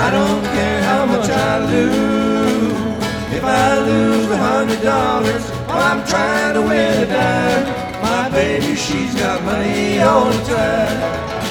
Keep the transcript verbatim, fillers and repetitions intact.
I don't care how much I lose. If I lose a hundred dollars while I'm trying to win a dime, my baby, she's got money all the time.